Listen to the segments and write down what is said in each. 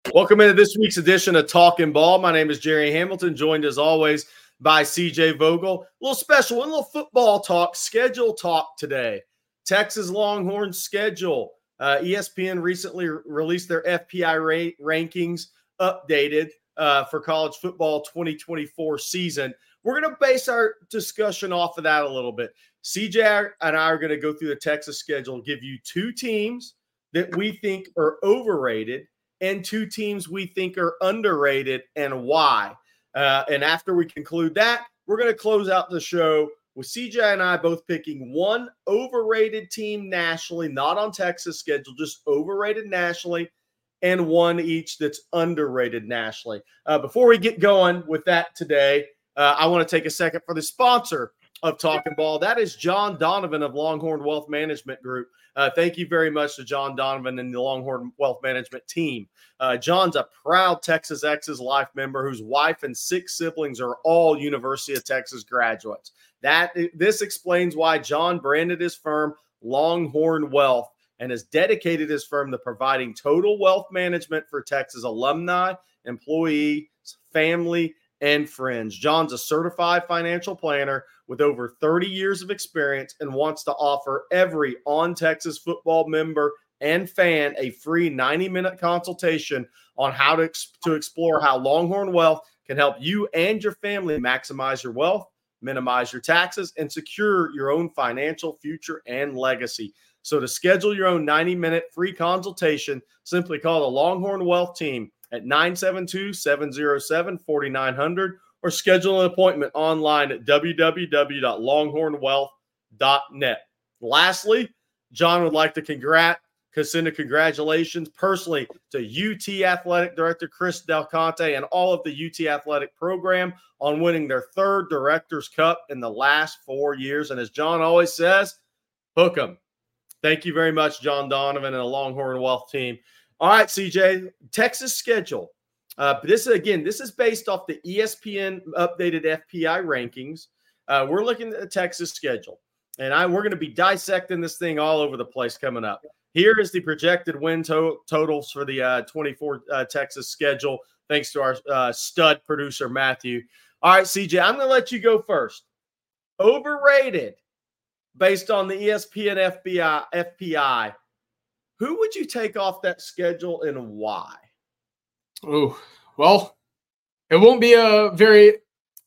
Welcome into this week's edition of Talking Ball. My name is Jerry Hamilton, joined as always by CJ Vogel. A little special, a little football talk, schedule talk today. Texas Longhorns schedule. ESPN recently released their FPI rankings updated for college football 2024 season. We're going to base our discussion off of that a little bit. CJ and I are going to go through the Texas schedule, give you two teams that we think are overrated and two teams we think are underrated and why. And after we conclude that, we're going to close out the show with CJ and I both picking one overrated team nationally, not on Texas schedule, just overrated nationally, and one each that's underrated nationally. Before we get going with that today, I want to take a second for the sponsor of Talking Ball. That is John Donovan of Longhorn Wealth Management Group. Thank you very much to John Donovan and the Longhorn Wealth Management team. John's a proud Texas Exes Life member whose wife and 6 siblings are all University of Texas graduates. This explains why John branded his firm Longhorn Wealth and has dedicated his firm to providing total wealth management for Texas alumni, employees, family, and friends. John's a certified financial planner with over 30 years of experience and wants to offer every On-Texas football member and fan a free 90-minute consultation on how to explore how Longhorn Wealth can help you and your family maximize your wealth, minimize your taxes, and secure your own financial future and legacy. So to schedule your own 90-minute free consultation, simply call the Longhorn Wealth team at 972-707-4900 or schedule an appointment online at www.longhornwealth.net. Lastly, John would like to send a congratulations personally to UT Athletic Director Chris Del Conte and all of the UT Athletic program on winning their 3rd Directors Cup in the last 4 years. And as John always says, hook 'em. Thank you very much, John Donovan and the Longhorn Wealth team. All right, CJ, Texas schedule. This is based off the ESPN updated FPI rankings. We're looking at the Texas schedule, and we're going to be dissecting this thing all over the place coming up. Here is the projected win totals for the 24 Texas schedule, thanks to our stud producer, Matthew. All right, CJ, I'm going to let you go first. Overrated, based on the ESPN FPI, who would you take off that schedule and why? Oh, well, it won't be it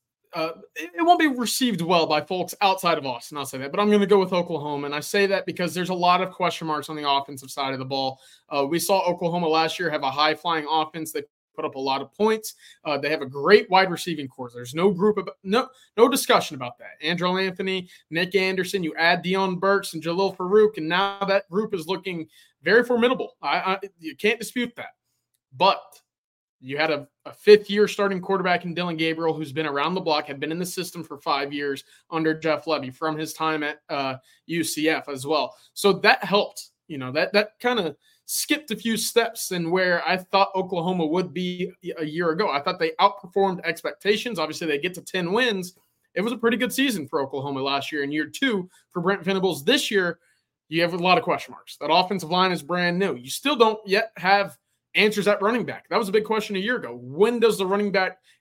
won't be received well by folks outside of Austin. I'll say that, but I'm going to go with Oklahoma. And I say that because there's a lot of question marks on the offensive side of the ball. We saw Oklahoma last year have a high flying offense. They put up a lot of points. They have a great wide receiving core. There's no discussion about that. Andrew Anthony, Nick Anderson, you add Deion Burks and Jalil Farouk, and now that group is looking very formidable. You can't dispute that. But you had a 5th-year starting quarterback in Dillon Gabriel, who's been around the block, had been in the system for 5 years under Jeff Lebby from his time at UCF as well. So that helped. That kind of skipped a few steps in where I thought Oklahoma would be a year ago. I thought they outperformed expectations. Obviously, they get to 10 wins. It was a pretty good season for Oklahoma last year. In year 2 for Brent Venables this year, you have a lot of question marks. That offensive line is brand new. You still don't yet have answers at running back. That was a big question a year ago. When does the running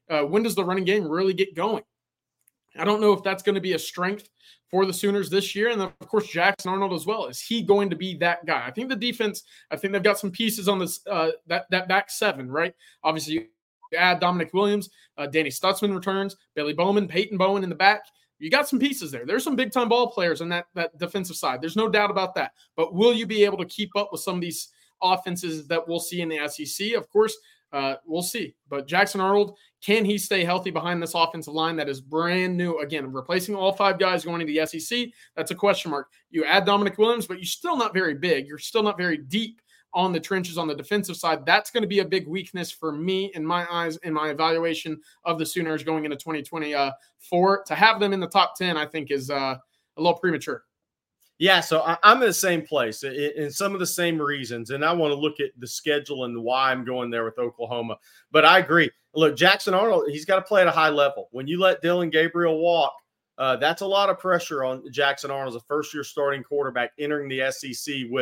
game really get going? I don't know if that's going to be a strength for the Sooners this year. And then, of course, Jackson Arnold as well. Is he going to be that guy? I think the defense, they've got some pieces on this that back 7, right? Obviously, you add Dominic Williams, Danny Stutzman returns, Billy Bowman, Peyton Bowen in the back. You got some pieces there. There's some big-time ball players on that defensive side. There's no doubt about that. But will you be able to keep up with some of these offenses that we'll see in the SEC? Of course, we'll see. But Jackson Arnold, can he stay healthy behind this offensive line that is brand new? Again, replacing all 5 guys going into the SEC, that's a question mark. You add Dominic Williams, but you're still not very big. You're still not very deep on the trenches on the defensive side. That's going to be a big weakness for me in my eyes, in my evaluation of the Sooners going into 2024. To have them in the top 10, I think is a little premature. Yeah, so I'm in the same place in some of the same reasons, and I want to look at the schedule and why I'm going there with Oklahoma. But I agree. Look, Jackson Arnold, he's got to play at a high level. When you let Dillon Gabriel walk, that's a lot of pressure on Jackson Arnold as a first-year starting quarterback entering the SEC with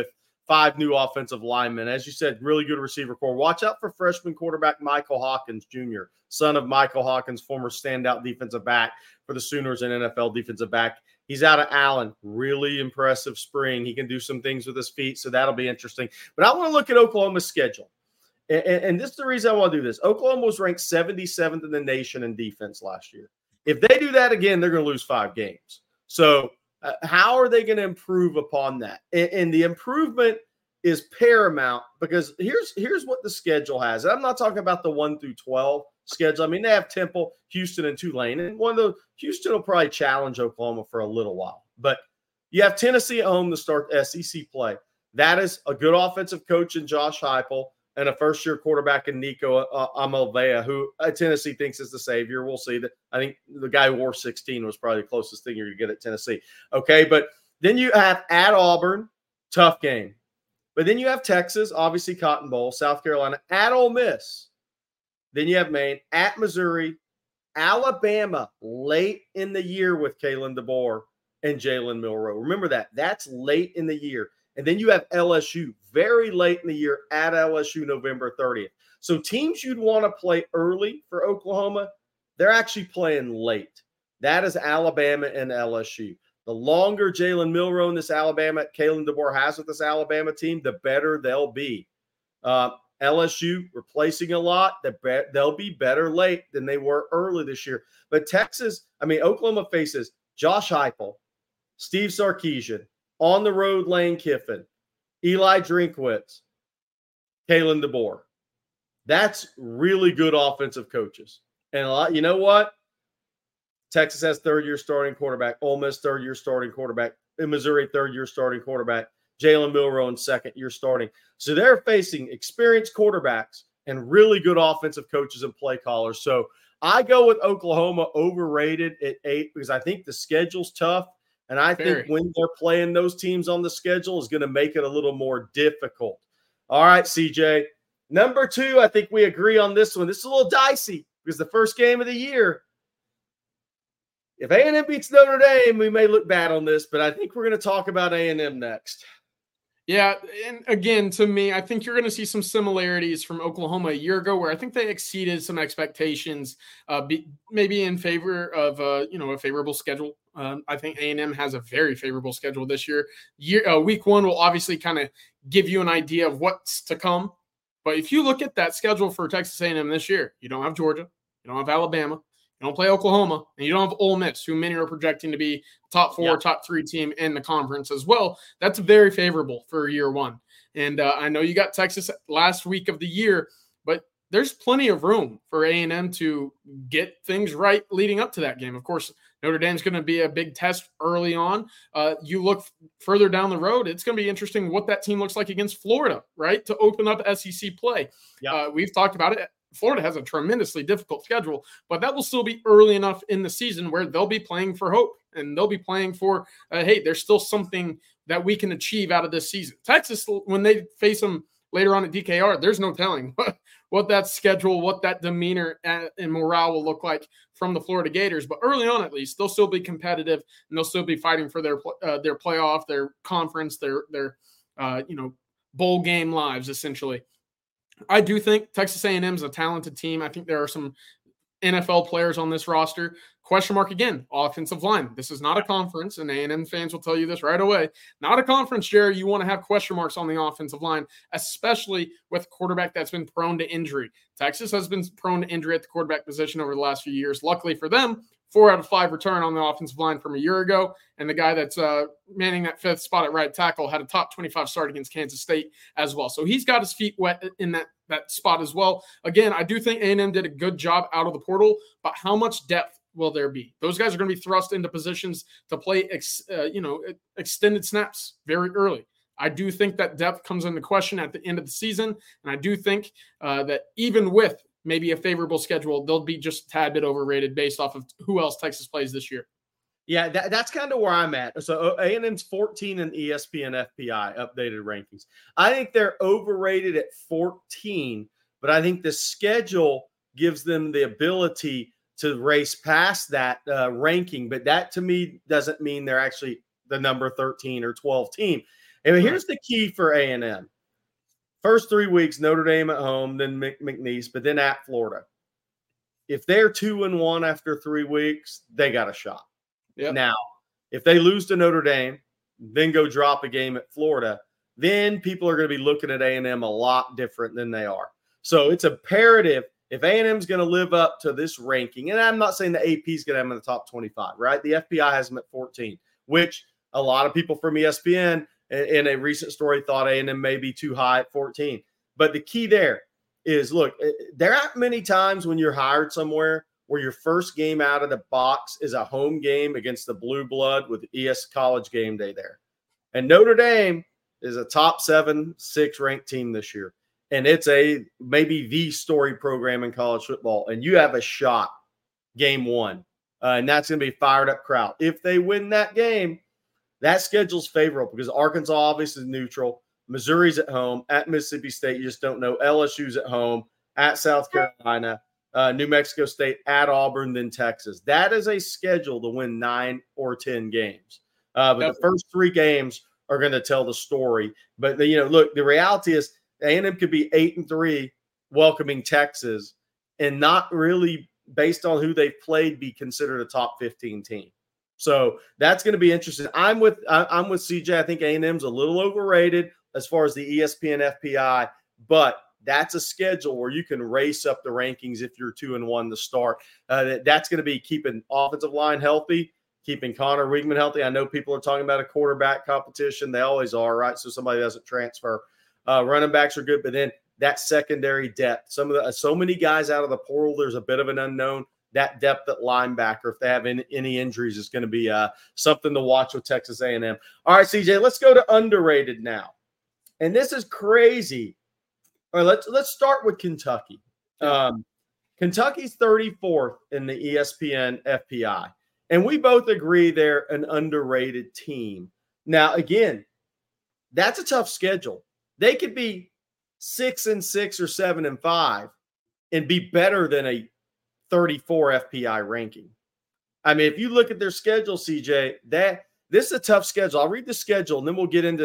5 new offensive linemen. As you said, really good receiver core. Watch out for freshman quarterback Michael Hawkins Jr., son of Michael Hawkins, former standout defensive back for the Sooners and NFL defensive back. He's out of Allen. Really impressive spring. He can do some things with his feet, so that'll be interesting. But I want to look at Oklahoma's schedule. And this is the reason I want to do this. Oklahoma was ranked 77th in the nation in defense last year. If they do that again, they're going to lose 5 games. So how are they going to improve upon that? And the improvement is paramount because here's what the schedule has. And I'm not talking about the 1 through 12 schedule. I mean, they have Temple, Houston, and Tulane. And Houston will probably challenge Oklahoma for a little while. But you have Tennessee at home to start SEC play. That is a good offensive coach in Josh Heupel and a first-year quarterback in Nico Amalvea, who Tennessee thinks is the savior. We'll see. I think the guy who wore 16 was probably the closest thing you're going to get at Tennessee. Okay, but then you have at Auburn, tough game. But then you have Texas, obviously Cotton Bowl, South Carolina, at Ole Miss. Then you have Maine, at Missouri, Alabama, late in the year with Kalen DeBoer and Jalen Milroe. Remember that. That's late in the year. And then you have LSU very late in the year at LSU November 30th. So teams you'd want to play early for Oklahoma, they're actually playing late. That is Alabama and LSU. The longer Jalen Milroe and this Alabama, Kalen DeBoer has with this Alabama team, the better they'll be. LSU replacing a lot. They'll be better late than they were early this year. But Oklahoma faces Josh Heupel, Steve Sarkisian, on the road Lane Kiffin, Eli Drinkwitz, Kalen DeBoer. That's really good offensive coaches. And you know what? Texas has third-year starting quarterback. Ole Miss third-year starting quarterback. In Missouri, third-year starting quarterback. Jalen Milroe in second-year starting. So they're facing experienced quarterbacks and really good offensive coaches and play callers. So I go with Oklahoma overrated at 8 because I think the schedule's tough. And I think when they're playing those teams on the schedule is going to make it a little more difficult. All right, CJ. Number 2, I think we agree on this one. This is a little dicey because the first game of the year, if A&M beats Notre Dame, we may look bad on this, but I think we're going to talk about A&M next. Yeah, and again, to me, I think you're going to see some similarities from Oklahoma a year ago where I think they exceeded some expectations, maybe in favor of a favorable schedule. I think A&M has a very favorable schedule this year. Week 1 will obviously kind of give you an idea of what's to come. But if you look at that schedule for Texas A&M this year, you don't have Georgia, you don't have Alabama, you don't play Oklahoma, and you don't have Ole Miss, who many are projecting to be top 4, top 3 team in the conference as well. That's very favorable for year 1. And I know you got Texas last week of the year, but there's plenty of room for A&M to get things right leading up to that game. Of course, Notre Dame's going to be a big test early on. You look further down the road, it's going to be interesting what that team looks like against Florida, right, to open up SEC play. Yep. We've talked about it. Florida has a tremendously difficult schedule, but that will still be early enough in the season where they'll be playing for hope and they'll be playing for, hey, there's still something that we can achieve out of this season. Texas, when they face them later on at DKR, there's no telling what that schedule, what that demeanor and morale will look like from the Florida Gators. But early on, at least, they'll still be competitive and they'll still be fighting for their playoff, their conference, their bowl game lives, essentially. I do think Texas A&M is a talented team. I think there are some NFL players on this roster. Question mark again, offensive line. This is not a conference, and A&M fans will tell you this right away. Not a conference, Jerry. You want to have question marks on the offensive line, especially with a quarterback that's been prone to injury. Texas has been prone to injury at the quarterback position over the last few years. Luckily for them, 4 out of 5 return on the offensive line from a year ago. And the guy that's manning that 5th spot at right tackle had a top 25 start against Kansas State as well. So he's got his feet wet in that spot as well. Again, I do think A&M did a good job out of the portal, but how much depth will there be? Those guys are going to be thrust into positions to play extended snaps very early. I do think that depth comes into question at the end of the season. And I do think that even with maybe a favorable schedule, they'll be just a tad bit overrated based off of who else Texas plays this year. Yeah, that's kind of where I'm at. So A&M's 14 in ESPN FPI updated rankings. I think they're overrated at 14, but I think the schedule gives them the ability to race past that ranking. But that to me doesn't mean they're actually the number 13 or 12 team. And here's the key for A&M. First 3 weeks, Notre Dame at home, then McNeese, but then at Florida. If they're 2-1 after 3 weeks, they got a shot. Yep. Now, if they lose to Notre Dame, then go drop a game at Florida, then people are going to be looking at A&M a lot different than they are. So it's imperative if A&M is going to live up to this ranking, and I'm not saying the AP is going to have them in the top 25, right? The FPI has them at 14, which a lot of people from ESPN in a recent story thought A&M may be too high at 14. But the key there is, look, there aren't many times when you're hired somewhere where your first game out of the box is a home game against the Blue Blood with ES College Game Day there. And Notre Dame is a top 7-6 ranked team this year. And it's maybe the story program in college football. And you have a shot game one. And that's going to be a fired up crowd. If they win that game, that schedule's favorable because Arkansas obviously is neutral. Missouri's at home. At Mississippi State, you just don't know. LSU's at home. At South Carolina. New Mexico State, at Auburn, then Texas. That is a schedule to win 9 or 10 games. But the first 3 games are going to tell the story. But, look, the reality is A&M could be 8-3 welcoming Texas and not really, based on who they've played, be considered a top 15 team. So that's going to be interesting. I'm with CJ. I think A&M's a little overrated as far as the ESPN FPI, but that's a schedule where you can race up the rankings if you're 2-1 to start. That's going to be keeping offensive line healthy, keeping Connor Weigman healthy. I know people are talking about a quarterback competition. They always are, right? So somebody doesn't transfer. Running backs are good, but then that secondary depth. So many guys out of the portal, there's a bit of an unknown. That depth at linebacker, if they have any injuries, is going to be something to watch with Texas A&M. All right, CJ, let's go to underrated now. And this is crazy. All right, let's start with Kentucky. Kentucky's 34th in the ESPN FPI. And we both agree they're an underrated team. Now, again, that's a tough schedule. They could be 6-6 or 7-5 and be better than a 34 FPI ranking. I mean, if you look at their schedule, CJ, this is a tough schedule. I'll read the schedule and then we'll get into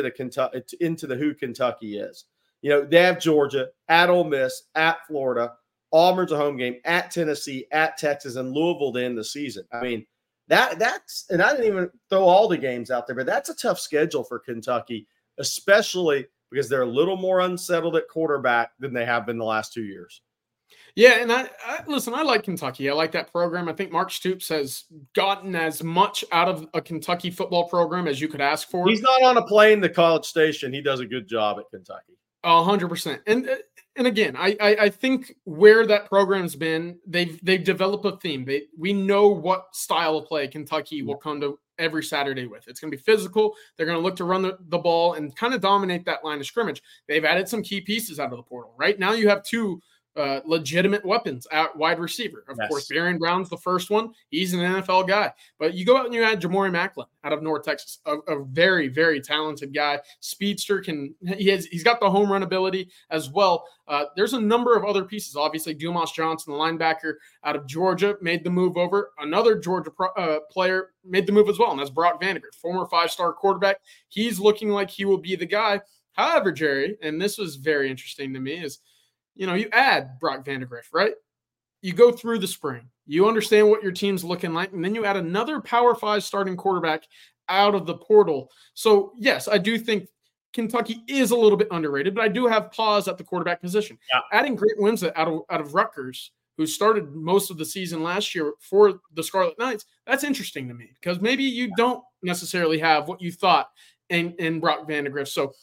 the who Kentucky is. They have Georgia, at Ole Miss, at Florida, Auburn's a home game, at Tennessee, at Texas, and Louisville to end the season. I mean, that's, and I didn't even throw all the games out there, but that's a tough schedule for Kentucky, especially because they're a little more unsettled at quarterback than they have been the last 2 years. Yeah, and I listen, I like Kentucky. I like that program. I think Mark Stoops has gotten as much out of a Kentucky football program as you could ask for. He's not on a plane to College Station. He does a good job at Kentucky. 100%. And again, I think where that program's been, they've developed a theme. We know what style of play Kentucky will come to every Saturday with. It's going to be physical. They're going to look to run the ball and kind of dominate that line of scrimmage. They've added some key pieces out of the portal. Right now you have 2 legitimate weapons at wide receiver. Of course, Barion Brown's the first one. He's an NFL guy. But you go out and you add Jamori Macklin out of North Texas, a very, very talented guy. Speedster he's got the home run ability as well. There's a number of other pieces. Obviously, Dumas Johnson, the linebacker out of Georgia, made the move over. Another Georgia player made the move as well, and that's Brock Vandagriff, former 5-star quarterback. He's looking like he will be the guy. However, Jerry, and this was very interesting to me, is you add Brock Vandagriff, right? You go through the spring. You understand what your team's looking like, and then you add another Power 5 starting quarterback out of the portal. So, yes, I do think Kentucky is a little bit underrated, but I do have pause at the quarterback position. Yeah. Adding Grant Wimsatt out of Rutgers, who started most of the season last year for the Scarlet Knights, that's interesting to me because maybe you don't necessarily have what you thought in Brock Vandagriff. So,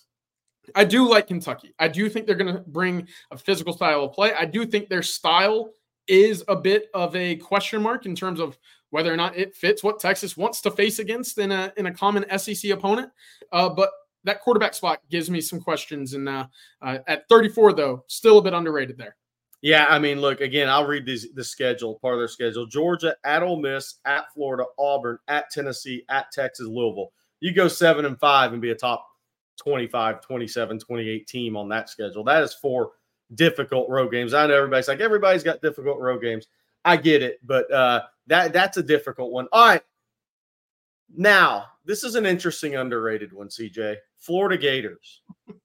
I do like Kentucky. I do think they're going to bring a physical style of play. I do think their style is a bit of a question mark in terms of whether or not it fits what Texas wants to face against in a common SEC opponent. But that quarterback spot gives me some questions. And at 34, though, still a bit underrated there. Yeah, I mean, look, again, I'll read the schedule, part of their schedule. Georgia, at Ole Miss, at Florida, Auburn, at Tennessee, at Texas, Louisville. You go 7-5 and be a top 25, 27, 28 team on that schedule. That is 4 difficult road games. I know everybody's got difficult road games. I get it, but that's a difficult one. All right. Now, this is an interesting underrated one, CJ. Florida Gators.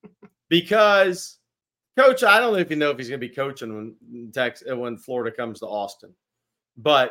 Because, Coach, I don't know if you know if he's going to be coaching when Florida comes to Austin. But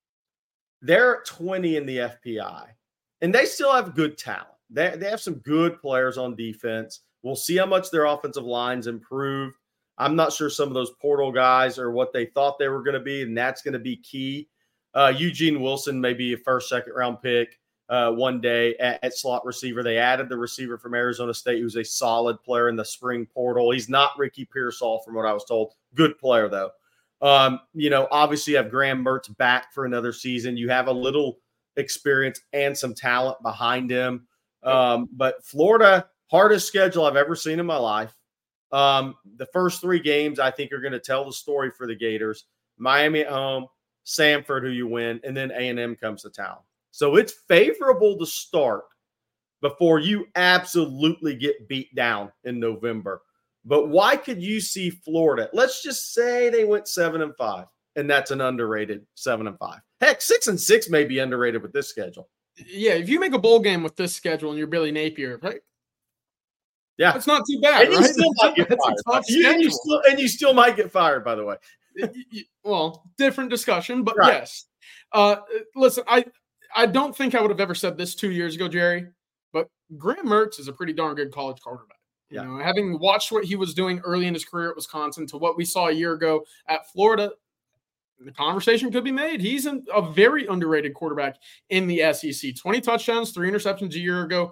they're 20 in the FPI, and they still have good talent. They have some good players on defense. We'll see how much their offensive line's improved. I'm not sure some of those portal guys are what they thought they were going to be, and that's going to be key. Eugene Wilson may be a first, second-round pick one day at slot receiver. They added the receiver from Arizona State who's a solid player in the spring portal. He's not Ricky Pearsall from what I was told. Good player, though. Obviously you have Graham Mertz back for another season. You have a little experience and some talent behind him. But Florida, hardest schedule I've ever seen in my life. The first 3 games I think are going to tell the story for the Gators. Miami at home, Samford, who you win, and then A&M comes to town. So it's favorable to start before you absolutely get beat down in November. But why could you see Florida? Let's just say they went 7-5, and that's an underrated 7-5. Heck, 6-6 may be underrated with this schedule. Yeah, if you make a bowl game with this schedule and you're Billy Napier, right? Yeah, it's not too bad, and right? You still might get fired. And you still might get fired, by the way. Well, different discussion, but right. Yes. Listen, I don't think I would have ever said this 2 years ago, Jerry, but Graham Mertz is a pretty darn good college quarterback. You know, having watched what he was doing early in his career at Wisconsin to what we saw a year ago at Florida, the conversation could be made. He's a very underrated quarterback in the SEC. 20 touchdowns, 3 interceptions a year ago,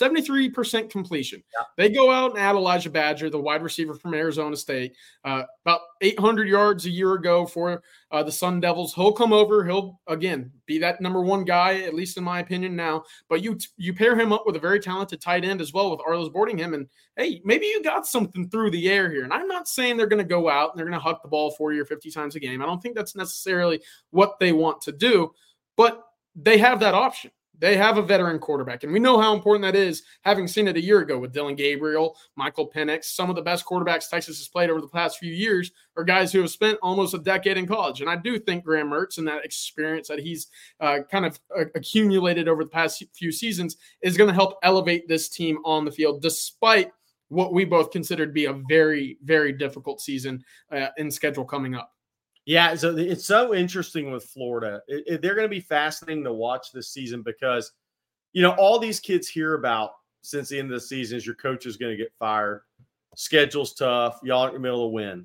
73% completion. Yeah. They go out and add Elijah Badger, the wide receiver from Arizona State, about 800 yards a year ago for the Sun Devils. He'll come over. He'll, again, be that number 1 guy, at least in my opinion now. But you pair him up with a very talented tight end as well with Arlos Boardingham. And, hey, maybe you got something through the air here. And I'm not saying they're going to go out and they're going to huck the ball 40 or 50 times a game. I don't think that's necessarily what they want to do. But they have that option. They have a veteran quarterback, and we know how important that is, having seen it a year ago with Dylan Gabriel, Michael Penix. Some of the best quarterbacks Texas has played over the past few years are guys who have spent almost a decade in college. And I do think Graham Mertz and that experience that he's kind of accumulated over the past few seasons is going to help elevate this team on the field, despite what we both consider to be a very, very difficult season in schedule coming up. Yeah, so it's so interesting with Florida. They're going to be fascinating to watch this season because, all these kids hear about since the end of the season is your coach is going to get fired. Schedule's tough. Y'all aren't in the middle of win.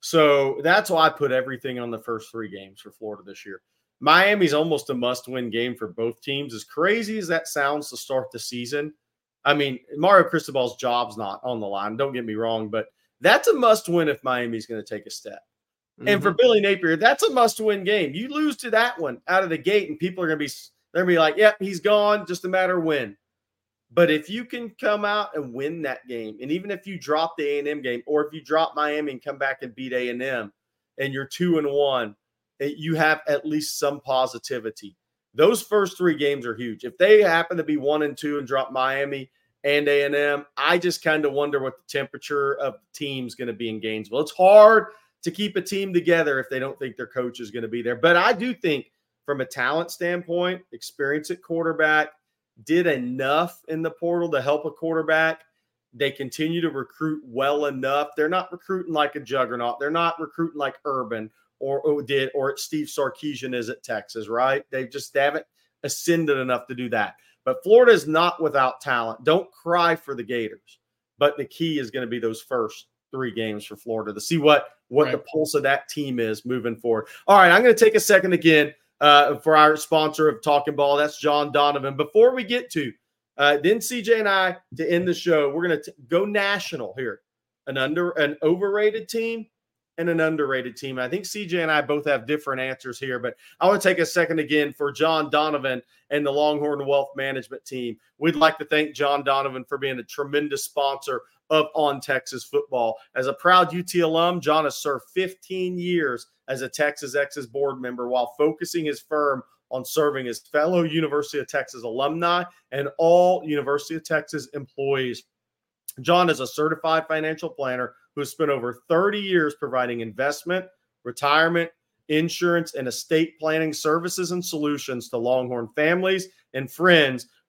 So that's why I put everything on the first 3 games for Florida this year. Miami's almost a must-win game for both teams. As crazy as that sounds to start the season, I mean, Mario Cristobal's job's not on the line. Don't get me wrong, but that's a must-win if Miami's going to take a step. And for Billy Napier, that's a must-win game. You lose to that one out of the gate, and people are going to be like, yep, he's gone, just a matter of when. But if you can come out and win that game, and even if you drop the A&M game, or if you drop Miami and come back and beat A&M, and you're 2-1, you have at least some positivity. Those first 3 games are huge. If they happen to be 1-2 and drop Miami and A&M, I just kind of wonder what the temperature of the team's going to be in Gainesville. It's hard to keep a team together if they don't think their coach is going to be there. But I do think from a talent standpoint, experience at quarterback, did enough in the portal to help a quarterback. They continue to recruit well enough. They're not recruiting like a juggernaut. They're not recruiting like Urban or Steve Sarkisian is at Texas, right? They haven't ascended enough to do that. But Florida is not without talent. Don't cry for the Gators. But the key is going to be those first 3 games for Florida to see what the pulse of that team is moving forward. All right, I'm going to take a second again for our sponsor of Talking Ball. That's John Donovan. Before we get to then CJ and I to end the show, we're going to go national here. An overrated team and an underrated team. I think CJ and I both have different answers here, but I want to take a second again for John Donovan and the Longhorn Wealth Management team. We'd like to thank John Donovan for being a tremendous sponsor of On Texas Football. As a proud UT alum, John has served 15 years as a Texas Exes board member while focusing his firm on serving his fellow University of Texas alumni and all University of Texas employees. John is a certified financial planner who has spent over 30 years providing investment, retirement, insurance, and estate planning services and solutions to Longhorn families and friends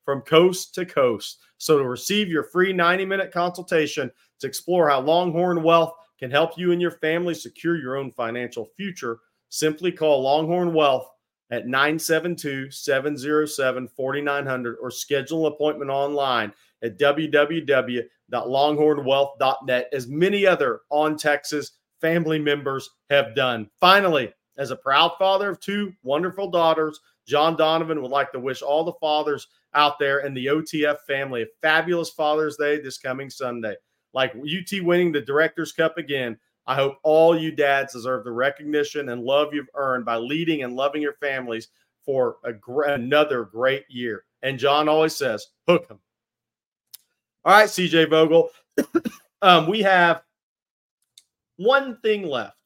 from coast to coast. So to receive your free 90-minute consultation to explore how Longhorn Wealth can help you and your family secure your own financial future, simply call Longhorn Wealth at 972-707-4900 or schedule an appointment online at www.longhornwealth.net, as many other On Texas family members have done. Finally, as a proud father of 2 wonderful daughters, John Donovan would like to wish all the fathers out there in the OTF family a fabulous Father's Day this coming Sunday. Like UT winning the Directors Cup again, I hope all you dads deserve the recognition and love you've earned by leading and loving your families for another great year. And John always says, hook 'em. All right, CJ Vogel, we have one thing left.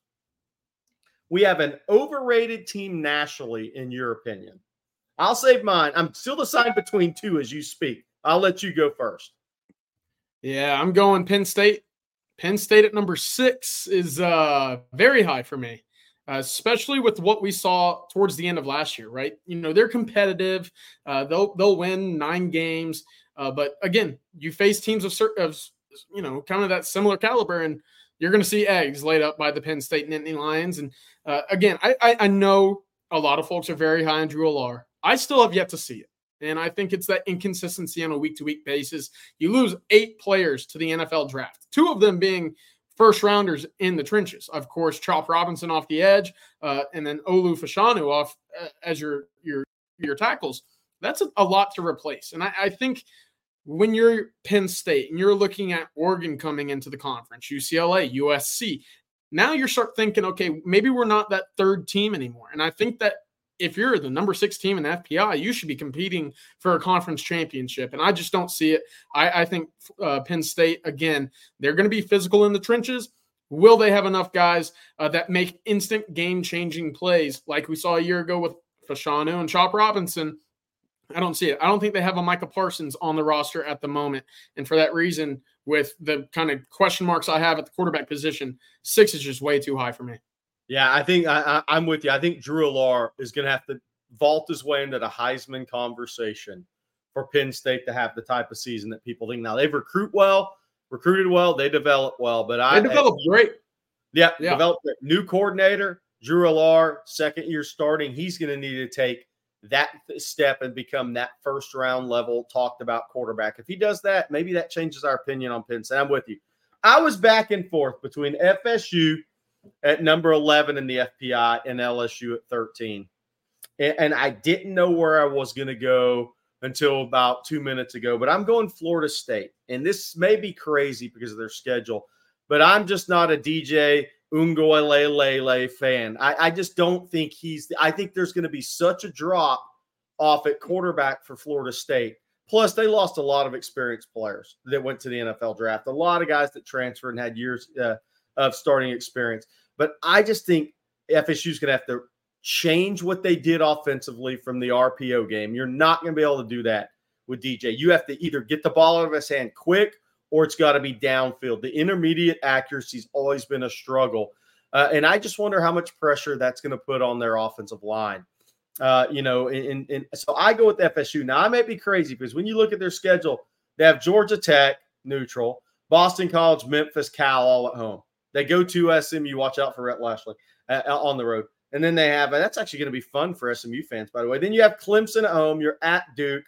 We have an overrated team nationally, in your opinion. I'll save mine. I'm still deciding between 2 as you speak. I'll let you go first. Yeah, I'm going Penn State. Penn State at number 6 is very high for me, especially with what we saw towards the end of last year, right? You know, they're competitive. They'll win 9 games. But again, you face teams of you know, kind of that similar caliber, and you're going to see eggs laid up by the Penn State Nittany Lions. And again, I know a lot of folks are very high on Drew Allar. I still have yet to see it. And I think it's that inconsistency on a week-to-week basis. You lose 8 players to the NFL draft, 2 of them being first-rounders in the trenches. Of course, Chop Robinson off the edge, and then Olu Fashanu off as your tackles. That's a lot to replace. And I think when you're Penn State and you're looking at Oregon coming into the conference, UCLA, USC, now you start thinking, okay, maybe we're not that 3rd team anymore. And I think that if you're the number 6 team in FPI, you should be competing for a conference championship. And I just don't see it. I think Penn State, again, they're going to be physical in the trenches. Will they have enough guys that make instant game-changing plays like we saw a year ago with Fashanu and Chop Robinson? I don't see it. I don't think they have a Micah Parsons on the roster at the moment. And for that reason, with the kind of question marks I have at the quarterback position, 6 is just way too high for me. Yeah, I think I'm with you. I think Drew Allar is going to have to vault his way into the Heisman conversation for Penn State to have the type of season that people think now. They've recruited well, they develop well. But they developed great. Yeah. Developed a new coordinator, Drew Allar, 2nd year starting. He's going to need to take that step and become that first-round level talked about quarterback. If he does that, maybe that changes our opinion on Penn State. I'm with you. I was back and forth between FSU at number 11 in the FPI and LSU at 13. And I didn't know where I was going to go until about 2 minutes ago, but I'm going Florida State. And this may be crazy because of their schedule, but I'm just not a DJ Uiagalelei fan. I just don't think I think there's going to be such a drop off at quarterback for Florida State. Plus, they lost a lot of experienced players that went to the NFL draft, a lot of guys that transferred and had years of starting experience. But I just think FSU is going to have to change what they did offensively from the RPO game. You're not going to be able to do that with DJ. You have to either get the ball out of his hand quick or it's got to be downfield. The intermediate accuracy has always been a struggle. And I just wonder how much pressure that's going to put on their offensive line. So I go with FSU. Now, I may be crazy because when you look at their schedule, they have Georgia Tech, neutral, Boston College, Memphis, Cal, all at home. They go to SMU. Watch out for Rhett Lashley on the road. And then they have that's actually going to be fun for SMU fans, by the way. Then you have Clemson at home. You're at Duke,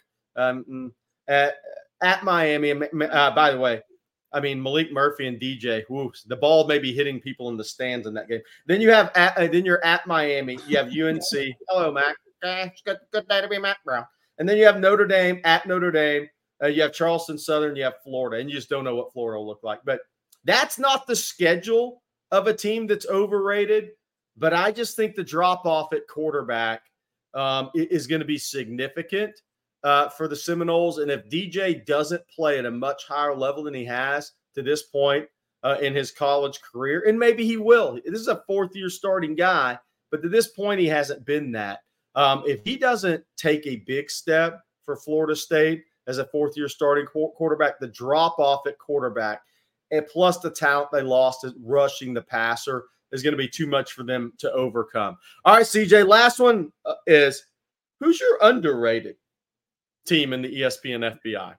at Miami. By the way, I mean Malik Murphy and DJ. The ball may be hitting people in the stands in that game. Then you have then you're at Miami. You have UNC. Hello, Mac. It's good day to be Mac Brown. And then you have Notre Dame at Notre Dame. You have Charleston Southern. You have Florida, and you just don't know what Florida will look like. But that's not the schedule of a team that's overrated. But I just think the drop-off at quarterback is going to be significant for the Seminoles. And if DJ doesn't play at a much higher level than he has to this point in his college career, and maybe he will. This is a 4th-year starting guy, but to this point he hasn't been that. If he doesn't take a big step for Florida State as a 4th-year starting quarterback, the drop-off at quarterback, and plus the talent they lost at rushing the passer, is going to be too much for them to overcome. All right, CJ, last one is, who's your underrated? team in the ESPN FBI.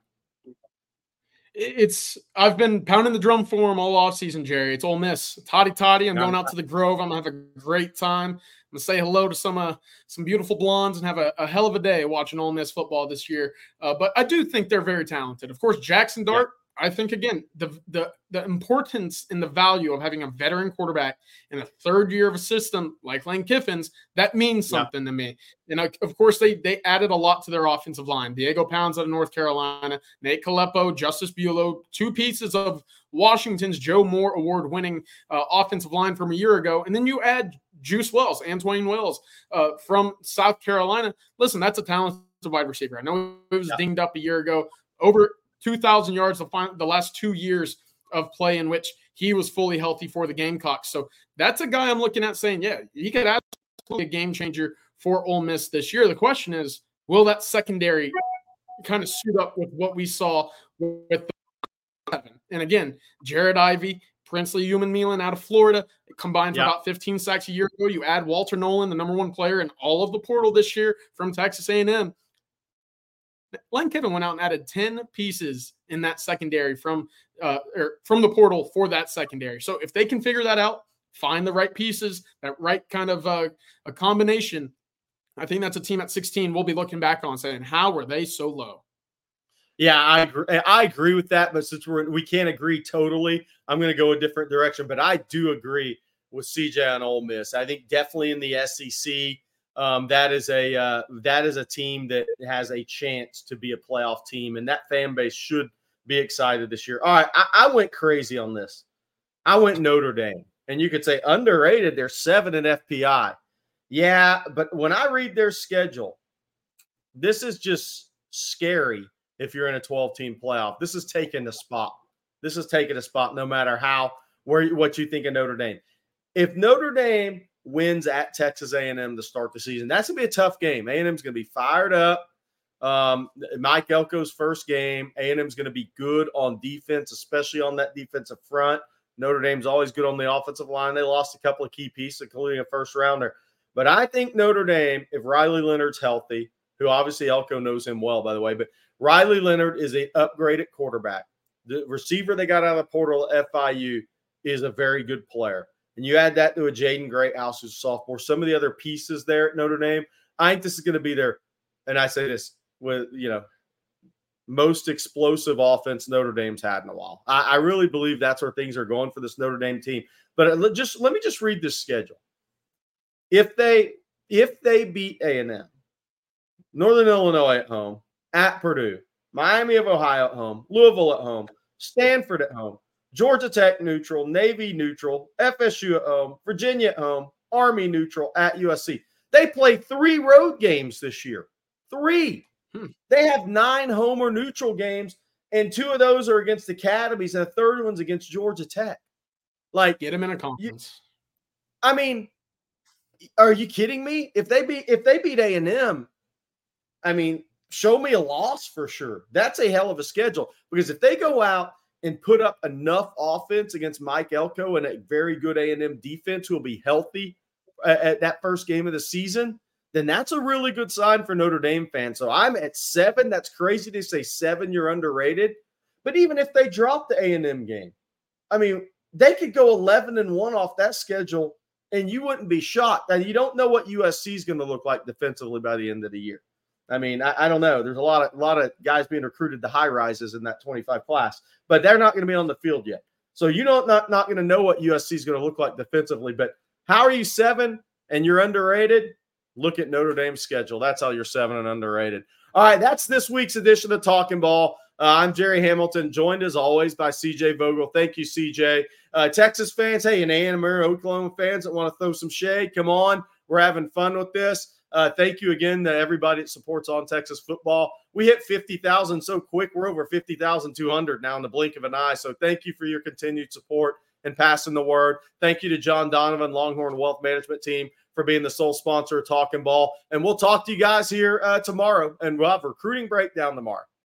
I've been pounding the drum for them all offseason, Jerry. It's Ole Miss. Toddy. I'm going out to the Grove. I'm going to have a great time. I'm going to say hello to some beautiful blondes and have a hell of a day watching Ole Miss football this year. But I do think they're very talented. Of course, Jackson Dart, I think, again, the importance and the value of having a veteran quarterback in the third year of a system like Lane Kiffin's, that means something to me. And, of course, they added a lot to their offensive line. Diego Pounds out of North Carolina, Nate Kalepo, Justice Buelow, two pieces of Washington's Joe Moore award-winning offensive line from a year ago. And then you add Juice Wells, Antwain Wells from South Carolina. Listen, that's a talented wide receiver. I know it was dinged up a year ago. Over 2,000 yards the last 2 years of play in which he was fully healthy for the Gamecocks. So that's a guy I'm looking at saying, he could absolutely be a game changer for Ole Miss this year. The question is, will that secondary kind of suit up with what we saw with the 7? And again, Jared Ivey, Princely Human-Milan out of Florida, combined for about 15 sacks a year ago. You add Walter Nolan, the number one player in all of the portal this year from Texas A&M. Lane Kiffin went out and added 10 pieces in that secondary from the portal for that secondary. So if they can figure that out, find the right pieces, that right kind of a combination, I think that's a team at 16 we'll be looking back on saying, how were they so low? Yeah, I agree with that. But since we can't agree totally, I'm going to go a different direction. But I do agree with CJ on Ole Miss. I think definitely in the SEC, that is a team that has a chance to be a playoff team, and that fan base should be excited this year. All right, I went crazy on this. I went Notre Dame, and you could say underrated. They're 7 in FPI. Yeah, but when I read their schedule, this is just scary. If you're in a 12-team playoff, this is taking a spot. This is taking a spot, no matter what you think of Notre Dame. If Notre Dame wins at Texas A&M to start the season, that's going to be a tough game. A&M's going to be fired up. Mike Elko's first game. A&M's going to be good on defense, especially on that defensive front. Notre Dame's always good on the offensive line. They lost a couple of key pieces, including a first-rounder. But I think Notre Dame, if Riley Leonard's healthy, who obviously Elko knows him well, by the way, but Riley Leonard is an upgraded quarterback. The receiver they got out of the portal at FIU is a very good player. And you add that to a Jaden Greathouse, who's a sophomore, some of the other pieces there at Notre Dame, I think this is going to be their, and I say this with, most explosive offense Notre Dame's had in a while. I really believe that's where things are going for this Notre Dame team. But let me just read this schedule. If they beat A&M, Northern Illinois at home, at Purdue, Miami of Ohio at home, Louisville at home, Stanford at home, Georgia Tech neutral, Navy neutral, FSU at home, Virginia at home, Army neutral, at USC. They play 3 road games this year. 3. They have 9 home or neutral games, and 2 of those are against academies, and the third one's against Georgia Tech. Like, get them in a conference. Are you kidding me? If they beat A&M, show me a loss for sure. That's a hell of a schedule, because if they go out and put up enough offense against Mike Elko and a very good A&M defense who will be healthy at that first game of the season, then that's a really good sign for Notre Dame fans. So I'm at 7. That's crazy to say 7, you're underrated. But even if they drop the A&M game, they could go 11-1 off that schedule, and you wouldn't be shocked. And you don't know what USC is going to look like defensively by the end of the year. I don't know. There's a lot of guys being recruited to high rises in that 25 class, but they're not going to be on the field yet. So not going to know what USC is going to look like defensively. But how are you 7 and you're underrated? Look at Notre Dame's schedule. That's how you're 7 and underrated. All right, that's this week's edition of Talking Ball. I'm Jerry Hamilton, joined as always by CJ Vogel. Thank you, CJ. Texas fans, hey, and A&M or Oklahoma fans that want to throw some shade, come on. We're having fun with this. Thank you again to everybody that supports On Texas Football. We hit 50,000 so quick. We're over 50,200 now in the blink of an eye. So thank you for your continued support and passing the word. Thank you to John Donovan, Longhorn Wealth Management Team, for being the sole sponsor of Talking Ball. And we'll talk to you guys here tomorrow, and we'll have recruiting breakdown tomorrow.